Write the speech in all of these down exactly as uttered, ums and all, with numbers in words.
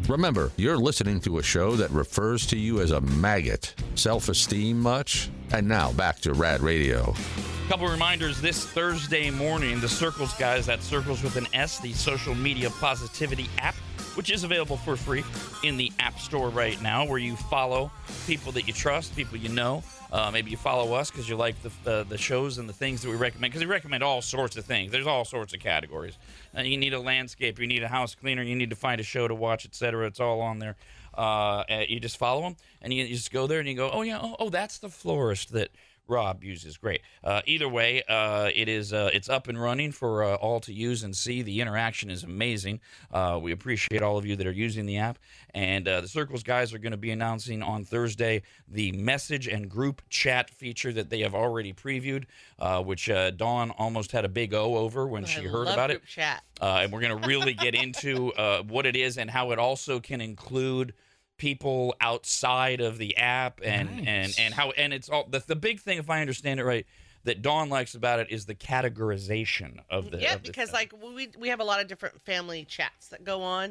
Remember, you're listening to a show that refers to you as a maggot. Self-esteem much? And now back to Rad Radio. Couple reminders this Thursday morning, the Circles guys, that's Circles with an S, the social media positivity app, which is available for free in the App Store right now, where you follow people that you trust, people you know. Uh, maybe you follow us because you like the uh, the shows and the things that we recommend, because we recommend all sorts of things. There's all sorts of categories. Uh, you need a landscaper, you need a house cleaner, you need to find a show to watch, et cetera. It's all on there. Uh, you just follow them, and you, you just go there, and you go, oh, yeah, oh, oh that's the florist that Rob uses. Great. Uh, either way, uh, it is uh, it's up and running for uh, all to use and see. The interaction is amazing. Uh, we appreciate all of you that are using the app. And uh, the Circles guys are going to be announcing on Thursday the message and group chat feature that they have already previewed, uh, which uh, Dawn almost had a big O over when I she heard love about group it. Chat. Uh, and we're going to really get into uh, what it is and how it also can include people outside of the app, and Nice. and and how and it's all the, the big thing, if I understand it right, that Dawn likes about it is the categorization of the Yeah, of the because thing. like we we have a lot of different family chats that go on,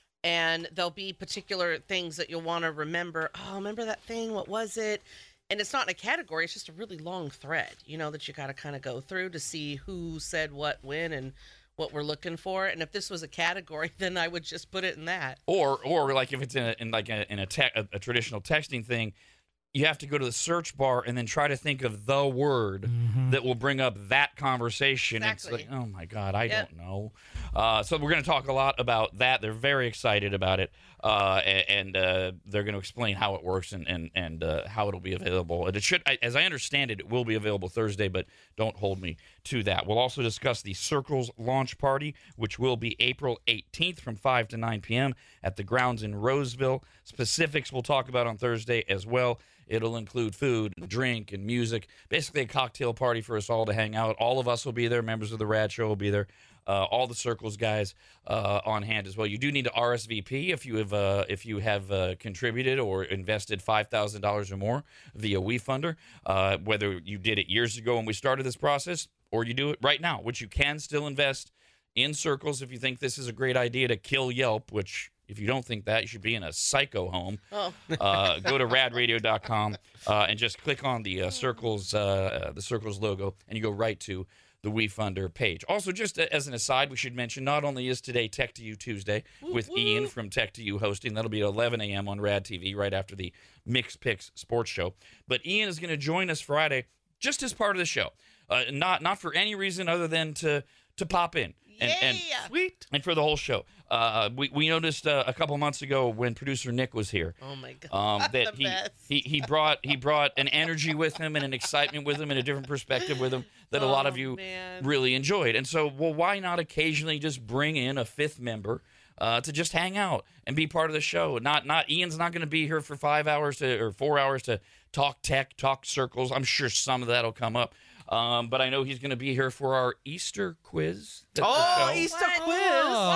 and there'll be particular things that you'll want to remember. Oh, remember that thing? What was it? And it's not in a category. It's just a really long thread, you know, that you got to kind of go through to see who said what, when, and what we're looking for. And if this was a category, then I would just put it in that. or or like if it's in, a, in like a, in a, te- a, a traditional texting thing, you have to go to the search bar and then try to think of the word Mm-hmm. that will bring up that conversation. Exactly. It's like, oh my God, I Yep. don't know. Uh, so we're going to talk a lot about that. They're very excited about it, uh, a- and uh, they're going to explain how it works and and and uh, how it'll be available. And it should, I- as I understand it, it will be available Thursday, but don't hold me to that. We'll also discuss the Circles launch party, which will be April eighteenth from five to nine p.m. at the grounds in Roseville. Specifics we'll talk about on Thursday as well. It'll include food, and drink, and music. Basically a cocktail party for us all to hang out. All of us will be there. Members of the Rad Show will be there. Uh, all the Circles guys uh, on hand as well. You do need to R S V P if you have uh, if you have uh, contributed or invested five thousand dollars or more via WeFunder. Uh, whether you did it years ago when we started this process, or you do it right now, which you can still invest in Circles if you think this is a great idea to kill Yelp, which if you don't think that, you should be in a psycho home. Oh, Uh, go to rad radio dot com uh, and just click on the uh, Circles uh, the Circles logo, and you go right to the WeFunder page. Also, just as an aside, we should mention not only is today Tech to You Tuesday with woo. Ian from Tech to You hosting. That'll be at eleven a.m. on Rad T V right after the Mix Picks sports show. But Ian is going to join us Friday just as part of the show. Uh, not not for any reason other than to to pop in. And, and yeah. Sweet. and for the whole show. Uh, we, we noticed uh, a couple months ago when producer Nick was here Oh my God. um, that The he, best. he he brought he brought an energy with him and an excitement with him and a different perspective with him that a lot of Oh, you man. really enjoyed. And so, well, why not occasionally just bring in a fifth member uh, to just hang out and be part of the show? Not not Ian's not going to be here for five hours to or four hours to talk tech, talk Circles. I'm sure some of that'll come up. Um, but I know he's going to be here for our Easter quiz. that the Oh, show- Easter What? quiz.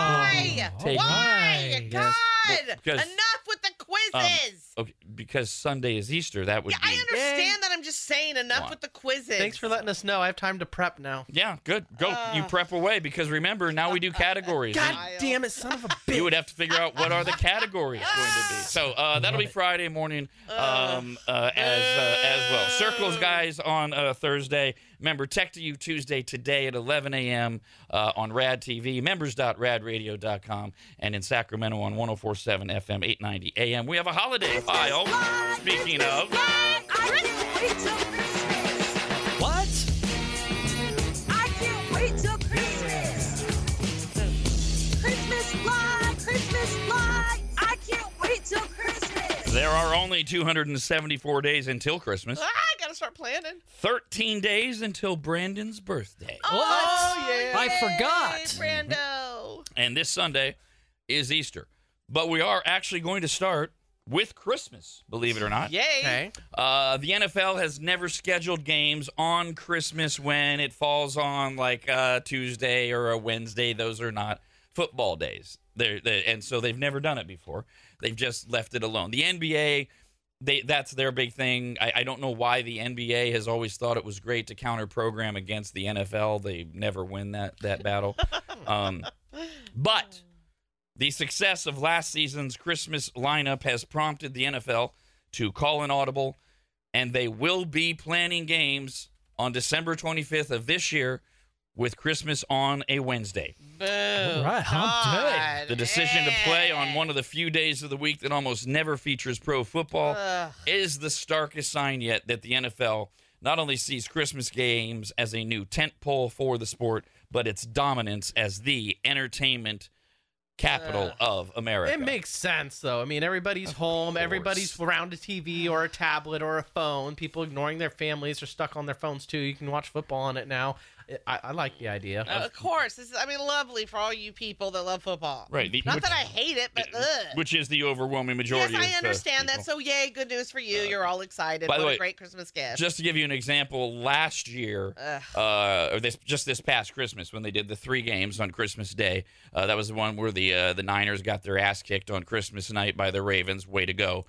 Why? Take- Why? Yes. God! Well, because- Enough with the quizzes. Okay, because Sunday is Easter. That would yeah, be. I understand that. I'm just saying enough Why? with the quizzes. Thanks for letting us know. I have time to prep now. Yeah, good. Go. you Uh. prep away because remember, now we do categories. God And damn it, son of a bitch. you would have to figure out what are the categories going to be. So uh, that'll be Friday morning um, uh, as uh, as well. Circles guys on uh, Thursday. Remember, Tech to You Tuesday today at eleven a.m. Uh, on Rad T V, members dot rad radio dot com, and in Sacramento on one oh four point seven F M, eight ninety A M. We have a holiday file. Speaking of. What? I can't wait till Christmas. Christmas fly, Christmas fly. I can't wait till Christmas. There are only two hundred seventy-four days until Christmas. Ah, I gotta start planning. thirteen days until Brandon's birthday. Oh, yeah. I forgot. Brando. And this Sunday is Easter. But we are actually going to start with Christmas, believe it or not. Yay. Okay. Uh, the N F L has never scheduled games on Christmas when it falls on like a Tuesday or a Wednesday. Those are not football days. They're, they and so they've never done it before. They've just left it alone. The N B A, they that's their big thing. I, I don't know why the N B A has always thought it was great to counter program against the N F L. They never win that that battle. Um, but The success of last season's Christmas lineup has prompted the N F L to call an audible, and they will be planning games on December twenty-fifth of this year with Christmas on a Wednesday. Boom. All right, how God. The decision to play on one of the few days of the week that almost never features pro football Ugh. is the starkest sign yet that the N F L not only sees Christmas games as a new tentpole for the sport, but its dominance as the entertainment capital of America. It makes sense, though. I mean, everybody's home. course. Everybody's around a T V or a tablet or a phone. People ignoring their families are stuck on their phones, too. You can watch football on it now. It, I, I like the idea. Uh, of course. This is, I mean, lovely for all you people that love football. Right. The- Not which- that I hate it, but ugh. which is the overwhelming majority Yes, of I understand uh, that. So, yay, good news for you. You're all excited. by the What way, a great Christmas gift. Just to give you an example, last year, uh, or this just this past Christmas, when they did the three games on Christmas Day, uh, that was the one where the uh, the Niners got their ass kicked on Christmas night by the Ravens. Way to go!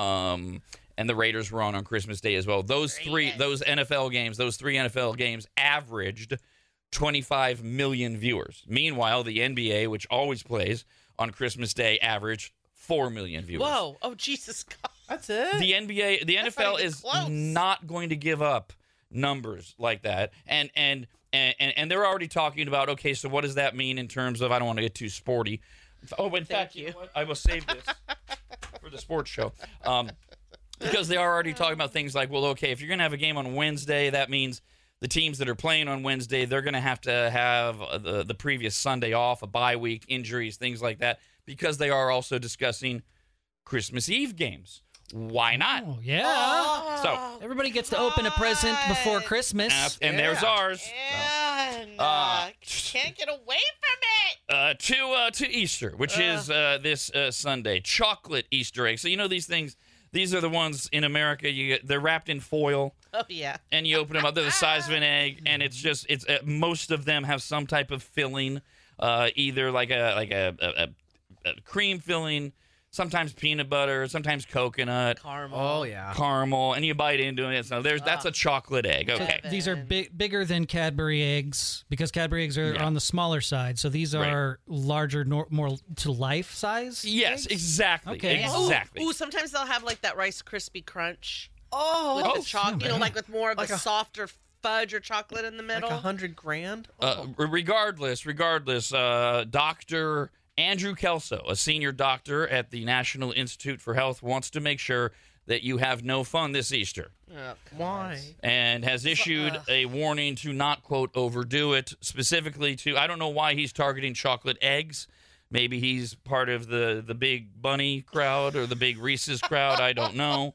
Um, and the Raiders were on on Christmas Day as well. Those three, Raiders. those N F L games, those three N F L games averaged twenty-five million viewers. Meanwhile, the N B A, which always plays on Christmas Day, averaged four million viewers. Whoa. Oh, Jesus God. That's it. The N B A, the That's N F L not even is close. not going to give up numbers like that, and and and and they're already talking about, okay, so what does that mean in terms of? I don't want to get too sporty. Oh, in fact, you you. know what? I will save this for the sports show, um, because they are already talking about things like, well, okay, if you're going to have a game on Wednesday, that means the teams that are playing on Wednesday, they're going to have to have uh, the the previous Sunday off, a bye week, injuries, things like that, because they are also discussing Christmas Eve games. Why not? Oh, yeah. Oh, So- Everybody gets to open a present before God. Christmas. Uh, and there's ours. And, uh, Uh, can't get away from it. Uh, to uh, to Easter, which is uh, this uh, Sunday, chocolate Easter eggs. So you know these things. These are the ones in America. You get, they're wrapped in foil, Oh, yeah. and you open them up. They're the size of an egg, and it's just it's uh, most of them have some type of filling, uh, either like a like a, a, a, a cream filling, sometimes peanut butter, sometimes coconut, Caramel. Oh, yeah. caramel, and you bite into it. So there's that's a chocolate egg. Okay. These are big, bigger than Cadbury eggs because Cadbury eggs are Yeah. on the smaller side. So these Right. are larger, nor- more to life size. Yes, eggs? exactly. Okay. Ooh, Exactly. Ooh, sometimes they'll have like that Rice Krispie Crunch Oh, with Oh, the chocolate, you know, yeah. like with more of Like a, a- softer fudge or chocolate in the like middle. a hundred grand. Uh, Oh. regardless, regardless, uh, Doctor Andrew Kelso, a senior doctor at the National Institute for Health, wants to make sure that you have no fun this Easter, Oh, God. Why? and has issued a warning to not, quote, overdo it, specifically to, I don't know why he's targeting chocolate eggs. Maybe he's part of the, the big bunny crowd or the big Reese's crowd. I don't know.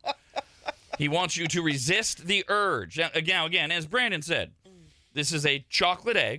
He wants you to resist the urge. Now, Again, again, as Brandon said, this is a chocolate egg.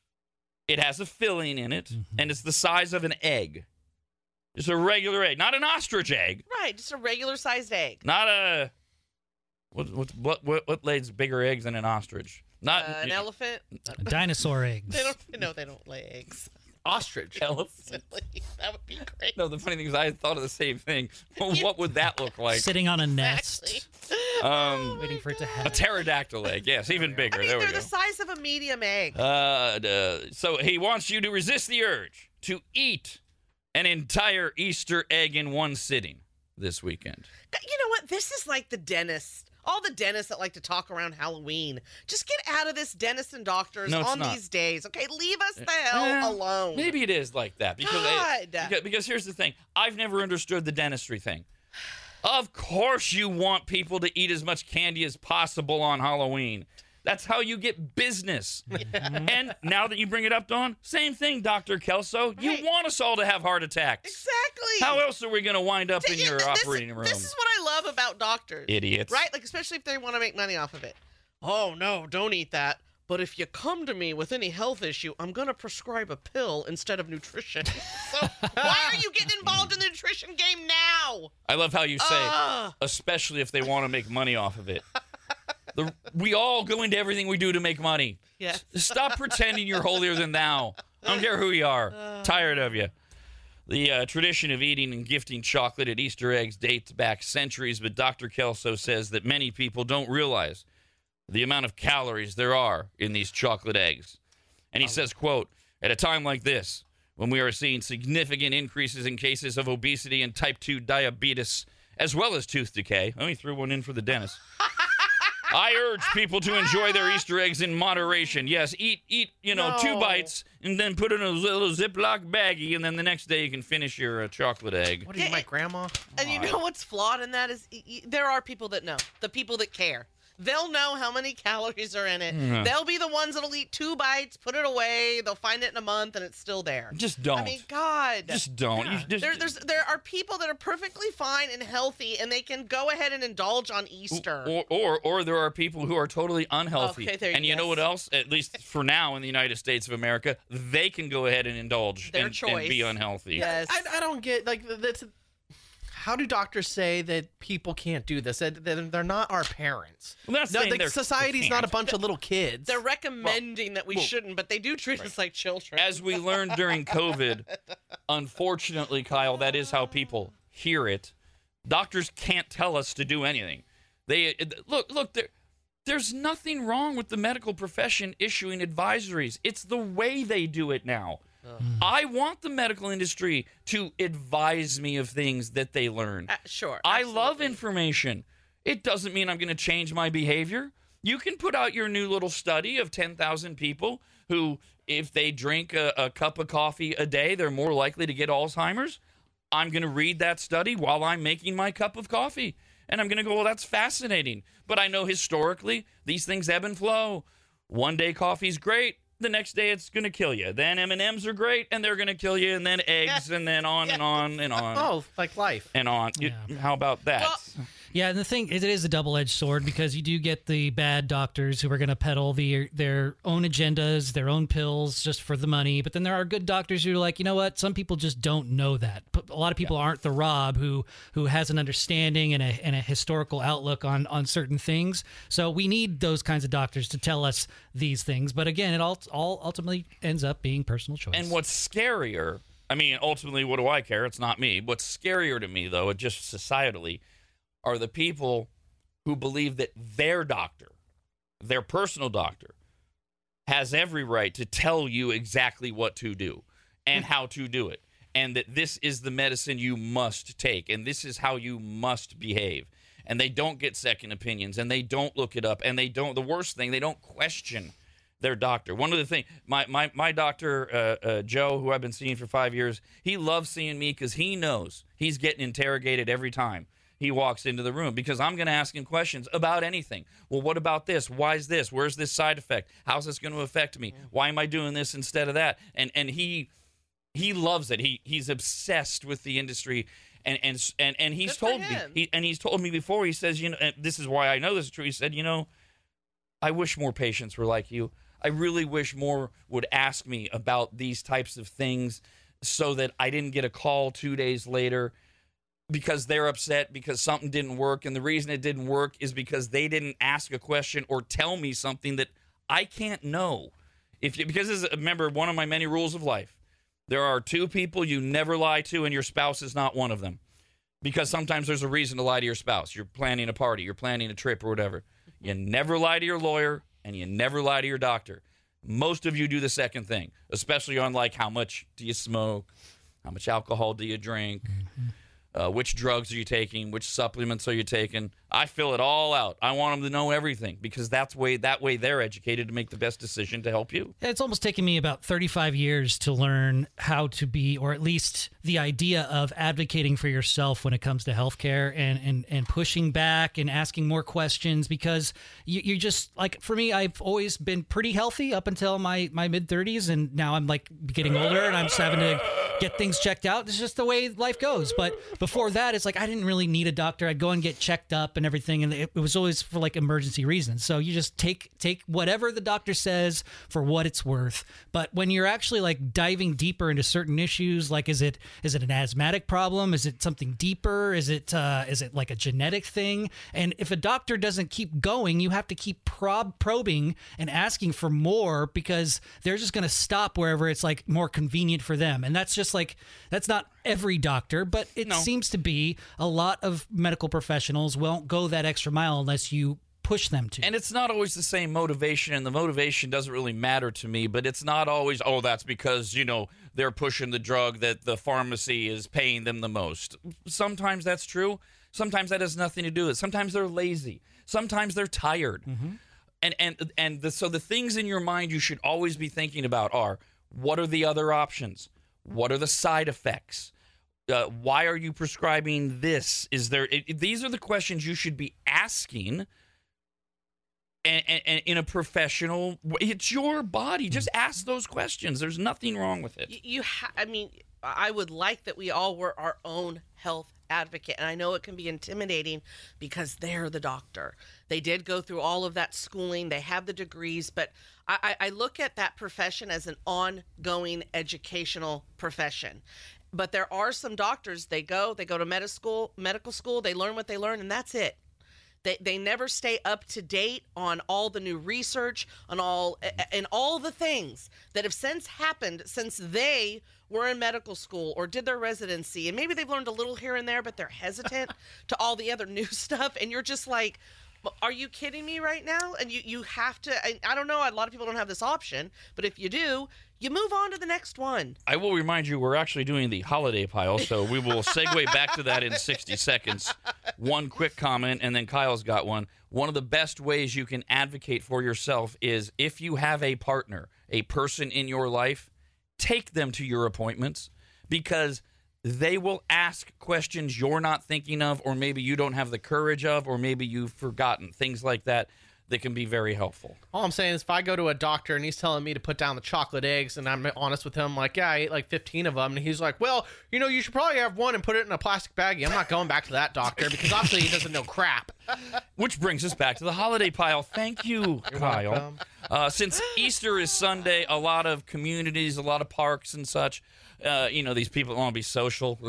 It has a filling in it, and it's the size of an egg. It's a regular egg, not an ostrich egg, Right, just a regular sized egg. not a what what what what, what lays bigger eggs than an ostrich? Not Uh, an elephant. Dinosaur eggs. They don't. No, they don't lay eggs. Ostrich. elephant. That would be great. No, the funny thing is, I thought of the same thing. Well, what would that look like? Sitting on a Exactly. nest, Um, waiting for it to a hatch. pterodactyl egg. Yes, even bigger. I mean, there we they're go. the size of a medium egg. Uh, duh. so he wants you to resist the urge to eat an entire Easter egg in one sitting this weekend. You know what? This is like the dentist. All the dentists that like to talk around Halloween. Just get out of this, dentists and doctors, No, it's on not. these days. Okay, leave us the hell Eh, alone. Maybe it is like that because, God. because because here's the thing. I've never understood the dentistry thing. Of course you want people to eat as much candy as possible on Halloween. That's how you get business. And now that you bring it up, Dawn, same thing, Doctor Kelso. You Right. want us all to have heart attacks. Exactly. How else are we going to wind up in Yeah, your this- operating room? This is what I love about doctors. Idiots. Right? Like, especially if they want to make money off of it. Oh, no, don't eat that. But if you come to me with any health issue, I'm going to prescribe a pill instead of nutrition. So why are you getting involved in the nutrition game now? I love how you say, Ugh. especially if they want to make money off of it. The, we all go into everything we do to make money. Yeah. Stop pretending you're holier than thou. I don't care who you are. Tired of you. The uh, tradition of eating and gifting chocolate at Easter eggs dates back centuries, but Doctor Kelso says that many people don't realize the amount of calories there are in these chocolate eggs. And he says, quote, at a time like this, when we are seeing significant increases in cases of obesity and type two diabetes, as well as tooth decay. Let me throw one in for the dentist. I urge people to enjoy their Easter eggs in moderation. Yes, eat, eat, you know, No. two bites, and then put it in a little Ziploc baggie, and then the next day you can finish your uh, chocolate egg. What are you, Yeah, my it- grandma? And you know what's flawed in that is y- y- there are people that know, the people that care. They'll know how many calories are in it. Yeah. They'll be the ones that'll eat two bites, put it away. They'll find it in a month, and it's still there. Just don't. I mean, God. just don't. You just, there, there's, there are people that are perfectly fine and healthy, and they can go ahead and indulge on Easter. Or, or or there are people who are totally unhealthy. Okay, there- and you know yes. what else? At least for now in the United States of America, they can go ahead and indulge Their and, and choice. be unhealthy. Yes. I, I don't get like that's. How do doctors say that people can't do this? That that they're not our parents. Well, that's No, saying like, they're- society's they not a can't. bunch of little kids. They're recommending that we well, shouldn't, but they do treat us like children. As we learned during COVID, unfortunately, Kyle, that is how people hear it. Doctors can't tell us to do anything. They look, look, there, there's nothing wrong with the medical profession issuing advisories. It's the way they do it now. I want the medical industry to advise me of things that they learn. Uh, sure. I love absolutely. information. It doesn't mean I'm going to change my behavior. You can put out your new little study of ten thousand people who, if they drink a, a cup of coffee a day, they're more likely to get Alzheimer's. I'm going to read that study while I'm making my cup of coffee. And I'm going to go, well, that's fascinating. But I know historically, these things ebb and flow. One day coffee's great. The next day it's going to kill you. Then M and M's are great, and they're going to kill you. And then eggs, and then on and on and on oh, like life. and on. You- How about that? Well, Yeah, and the thing is, it is a double-edged sword because you do get the bad doctors who are going to peddle the, their own agendas, their own pills just for the money. But then there are good doctors who are like, you know what? Some people just don't know that. But a lot of people aren't the Rob who who has an understanding and a and a historical outlook on on certain things. So we need those kinds of doctors to tell us these things. But again, it all all ultimately ends up being personal choice. And what's scarier, I mean, ultimately, what do I care? It's not me. What's scarier to me, though, it just societally, are the people who believe that their doctor, their personal doctor, has every right to tell you exactly what to do and how to do it. And that this is the medicine you must take. And this is how you must behave. And they don't get second opinions. And they don't look it up. And they don't, the worst thing, they don't question their doctor. One of the things, my my, my doctor, uh, uh, Joe, who I've been seeing for five years, he loves seeing me because he knows he's getting interrogated every time he walks into the room because I'm going to ask him questions about anything. Well, what about this? Why is this? Where's this side effect? How's this going to affect me? Why am I doing this instead of that? And and he he loves it. He he's obsessed with the industry. And and and, and he's Good for told me him. he and he's told me before. He says, you know, and this is why I know this is true. He said, you know, I wish more patients were like you. I really wish more would ask me about these types of things so that I didn't get a call two days later because they're upset because something didn't work. And the reason it didn't work is because they didn't ask a question or tell me something that I can't know. If you, because this is, remember, one of my many rules of life, there are two people you never lie to, and your spouse is not one of them. Because sometimes there's a reason to lie to your spouse. You're planning a party, you're planning a trip or whatever. You never lie to your lawyer, and you never lie to your doctor. Most of you do the second thing, especially on like how much do you smoke, how much alcohol do you drink, uh, which drugs are you taking, which supplements are you taking. I fill it all out. I want them to know everything because that's way that way they're educated to make the best decision to help you. It's almost taken me about thirty-five years to learn how to be, or at least the idea of advocating for yourself when it comes to healthcare and, and, and pushing back and asking more questions because you, you're just like, for me, I've always been pretty healthy up until my, my mid thirties. And now I'm like getting older and I'm just having to get things checked out. It's just the way life goes. But before that, it's like, I didn't really need a doctor. I'd go and get checked up and everything, and it, it was always for like emergency reasons. So you just take take whatever the doctor says for what it's worth. But when you're actually like diving deeper into certain issues, like is it is it an asthmatic problem? Is it something deeper? Is it uh, is it like a genetic thing? And if a doctor doesn't keep going, you have to keep prob probing and asking for more because they're just going to stop wherever it's like more convenient for them. And that's just like that's not every doctor, but it No. seems to be a lot of medical professionals won't go that extra mile unless you push them to. And it's not always the same motivation, and the motivation doesn't really matter to me, but it's not always, oh, that's because, you know, they're pushing the drug that the pharmacy is paying them the most. Sometimes that's true. Sometimes that has nothing to do with it. Sometimes they're lazy. Sometimes they're tired. Mm-hmm. And and and the, so the things in your mind you should always be thinking about are, what are the other options? What are the side effects? Uh, why are you prescribing this? Is there? It, these are the questions you should be asking. And, and, and in a professional, it's your body. Just ask those questions. There's nothing wrong with it. You, you ha- I mean, I would like that we all were our own health advocate. And I know it can be intimidating because they're the doctor. They did go through all of that schooling. They have the degrees. But I, I look at that profession as an ongoing educational profession. But there are some doctors, they go, they go to medical school, medical school, they learn what they learn, and that's it. They, they never stay up to date on all the new research, on all and all the things that have since happened since they were in medical school or did their residency. And maybe they've learned a little here and there, but they're hesitant to all the other new stuff. And you're just like, are you kidding me right now? And you, you have to, I, I don't know, a lot of people don't have this option, but if you do, you move on to the next one. I will remind you, we're actually doing the holiday pile, so we will segue back to that in sixty seconds. One quick comment, and then Kyle's got one. One of the best ways you can advocate for yourself is if you have a partner, a person in your life, take them to your appointments, because they will ask questions you're not thinking of, or maybe you don't have the courage of, or maybe you've forgotten, things like that. That can be very helpful. All I'm saying is if I go to a doctor and he's telling me to put down the chocolate eggs and I'm honest with him, like, yeah, I ate like fifteen of them. And he's like, well, you know, you should probably have one and put it in a plastic baggie. I'm not going back to that doctor because obviously he doesn't know crap. Which brings us back to the holiday pile. Thank you, Kyle. Uh, since Easter is Sunday, a lot of communities, a lot of parks and such, uh, you know, these people want to be social.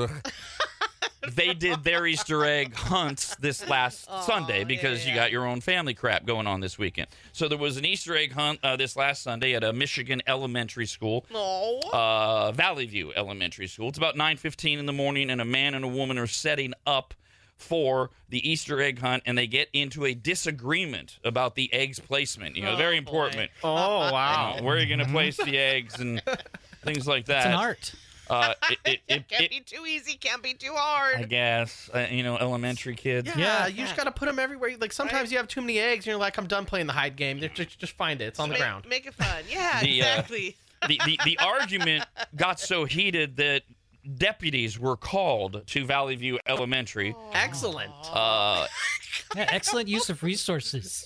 They did their Easter egg hunts this last oh, Sunday because yeah, yeah. you got your own family crap going on this weekend. So there was an Easter egg hunt uh, this last Sunday at a Michigan elementary school, oh. uh, Valley View Elementary School. It's about nine fifteen in the morning, and a man and a woman are setting up for the Easter egg hunt, and they get into a disagreement about the eggs placement. You know, oh, very important. Oh, wow. You know, where are you going to place the eggs and things like that? It's an art. Uh, it, it, it, can't it, be too easy, can't be too hard. I guess. Uh, you know, elementary kids. Yeah, Yeah. you just got to put them everywhere. Like sometimes Right. you have too many eggs and you're like, I'm done playing the hide game. Just, just find it. It's on the make, ground. Make it fun. Yeah, The, uh, exactly. The, the, the argument got so heated that deputies were called to Valley View Elementary. Excellent. Uh, Yeah, excellent use of resources.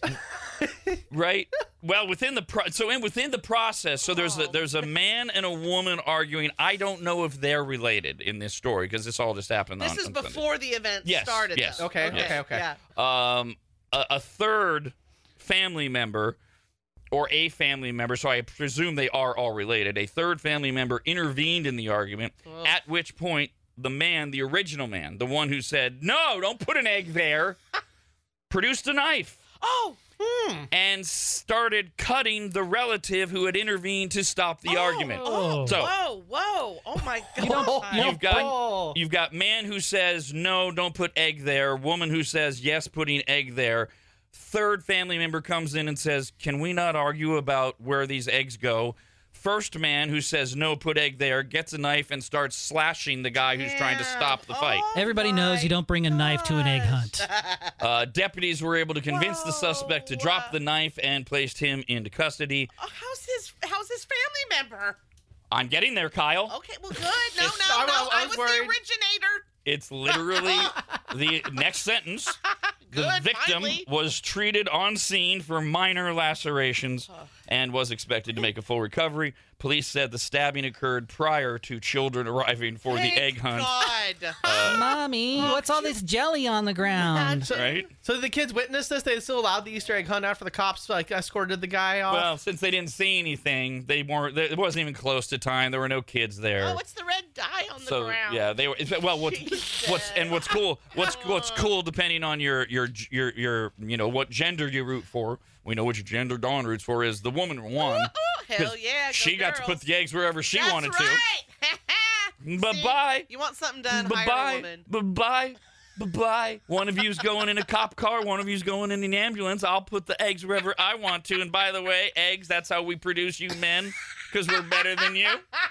right? Well, within the pro- so in within the process, so there's a, there's a man and a woman arguing. I don't know if they're related in this story because this all just happened. This on, is on Sunday. before the event Yes, started. yes. though. Okay, okay, okay. Yeah. Um, a, a third family member, or a family member, so I presume they are all related. A third family member intervened in the argument. Oh. At which point, the man, the original man, the one who said, "No, don't put an egg there," produced a knife. Oh. Hmm. And started cutting the relative who had intervened to stop the oh, argument. Oh, So- whoa, whoa. Oh, my God. You don't- you You've got Oh. you've got man who says no, don't put egg there. Woman who says yes, putting egg there. Third family member comes in and says, "Can we not argue about where these eggs go?" First man who says no, put egg there, gets a knife and starts slashing the guy who's trying to Yeah. stop the fight. Oh, Everybody my knows you don't bring a knife to an egg hunt. Uh, deputies were able to convince the suspect to Whoa. drop the knife and placed him into custody. Oh, how's his How's his family member? I'm getting there, Kyle. Okay, well, good. No, It's- no, I- no. I I was was worried. the originator. It's literally the next sentence. The Good, victim finally. was treated on scene for minor lacerations and was expected to make a full recovery. Police said the stabbing occurred prior to children arriving for Thank the egg hunt. God. Mommy, what's all this jelly on the ground? So, Right? so the kids witnessed this. They still allowed the Easter egg hunt after the cops like escorted the guy off. Well, since they didn't see anything, they weren't. It wasn't even close to time. There were no kids there. Oh, what's the red dye on the so ground? yeah, they were. Well, what's what's and what's cool? What's what's cool depending on your your your your you know what gender you root for. We know which gender Dawn roots for is the woman won. Oh, hell 'Cause yeah. Go she got to girls. put the eggs wherever she That's wanted right. to. Bye bye. You want something done? Bye Hire a bye. woman. Bye bye. Bye bye. One of you's going in a cop car. One of you's going in an ambulance. I'll put the eggs wherever I want to. And by the way, eggs, that's how we produce you men, because we're better than you.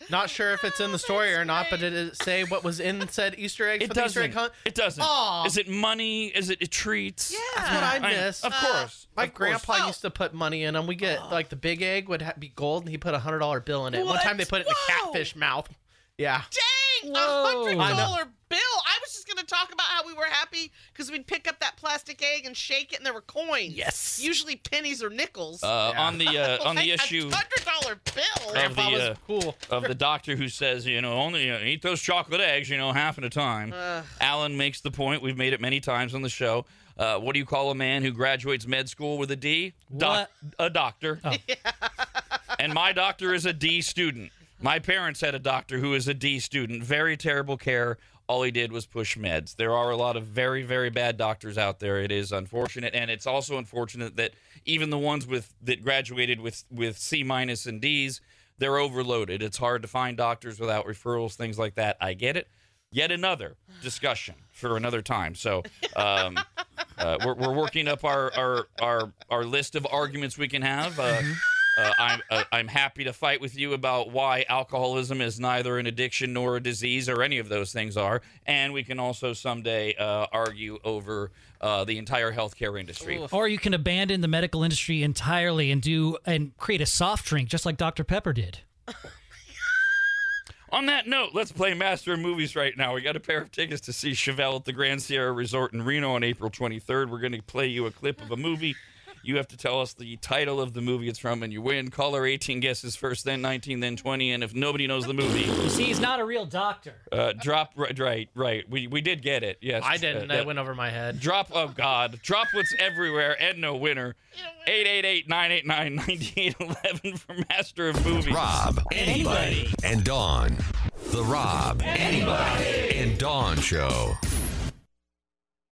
Not sure if it's in the story or not, but did it say what was in said Easter egg? It for the Easter doesn't. egg hunt? It doesn't. Aw. Is it money? Is it treats? Yeah. That's what I I- miss. of course. My of course. grandpa Oh. used to put money in them. We get like the big egg would ha- be gold, and he put a hundred dollar bill in it. One What? time they put it in the Whoa. catfish mouth. Yeah. Dang, a Whoa. hundred I know. dollar bill. I was just gonna talk about how we were happy because we'd pick up that plastic egg and shake it, and there were coins. Yes. Usually pennies or nickels. Uh, Yeah. on the uh, on the Like issue a hundred dollar bill. of Grandpa the was uh, cool. of the doctor who says, you know, only uh, eat those chocolate eggs, you know, half at a time. Ugh. Alan makes the point. We've made it many times on the show. Uh, what do you call a man who graduates med school with a D? Doc- a doctor. Oh. And my doctor is a D student. My parents had a doctor who is a D student. Very terrible care. All he did was push meds. There are a lot of very, very bad doctors out there. It is unfortunate, and it's also unfortunate that even the ones with that graduated with with C minus and D's, they're overloaded. It's hard to find doctors without referrals, things like that. I get it. Yet another discussion for another time. So um, uh, we're, we're working up our, our our our list of arguments we can have. Uh, uh, I'm uh, I'm happy to fight with you about why alcoholism is neither an addiction nor a disease or any of those things are, and we can also someday uh, argue over uh, the entire healthcare industry. Oof. Or you can abandon the medical industry entirely and do and create a soft drink just like Doctor Pepper did. On that note, let's play Master of Movies right now. We got a pair of tickets to see Chevelle at the Grand Sierra Resort in Reno on April twenty-third. We're going to play you a clip of a movie. You have to tell us the title of the movie it's from, and you win. Caller eighteen guesses first, then nineteen, then twenty. And if nobody knows the movie, You see, he's not a real doctor. uh, drop right, right, right. We we did get it. Yes, I didn't. Uh, That went over my head. Drop, oh God, drop what's everywhere and no winner. eight eight eight, nine eight nine, nine eight one one for Master of Movies. Rob, anybody, and Dawn. The Rob, anybody, and Dawn Show.